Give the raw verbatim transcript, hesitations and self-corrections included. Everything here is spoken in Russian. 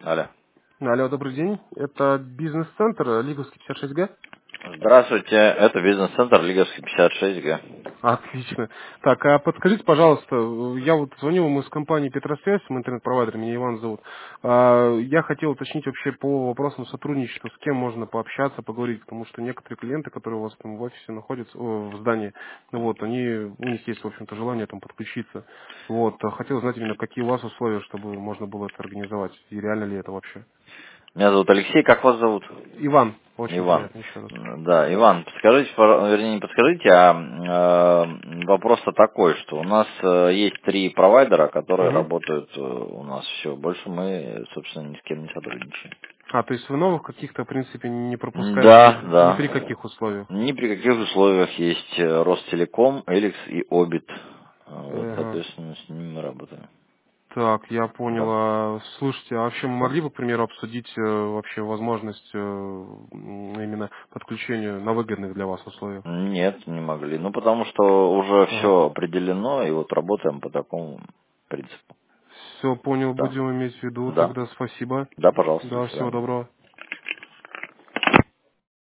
Алло. Алло, добрый день. Это бизнес-центр Лиговский пятьдесят шесть Г. Здравствуйте, это бизнес-центр Лиговский пятьдесят шесть Г. Отлично. Так, а подскажите, пожалуйста, я вот звоню вам из компании Петросвязь, мы интернет-провайдер, меня Иван зовут. А, Я хотел уточнить вообще по вопросам сотрудничества, с кем можно пообщаться, поговорить, потому что некоторые клиенты, которые у вас там в офисе находятся, о, в здании, ну вот, они, у них есть, в общем-то, желание там подключиться. Вот, а хотел знать именно, какие у вас условия, чтобы можно было это организовать, и реально ли это вообще. Меня зовут Алексей, как вас зовут? Иван, очень Иван. приятно еще раз. М, Да, Иван, подскажите, пожа- вернее, не подскажите, а э, вопрос-то такой, что у нас э, есть три провайдера, которые Мгм. работают э, у нас все. Больше мы, собственно, ни с кем не сотрудничаем. А, то есть вы новых каких-то, в принципе, не пропускаете ни, Да, ни да. при каких условиях? Ни при каких условиях есть э, Ростелеком, Эликс и Обит. А, Вот, Ага. соответственно, с ними мы работаем. Так, я понял. Да. А, слушайте, а вообще мы Да. могли бы, к примеру, обсудить э, вообще возможность э, м, именно подключения на выгодных для вас условиях? Нет, не могли. Ну, потому что уже Ага. все определено, и вот работаем по такому принципу. Все понял, Да. будем иметь в виду. Да. Тогда спасибо. Да, пожалуйста, до Да, всего свидания. доброго.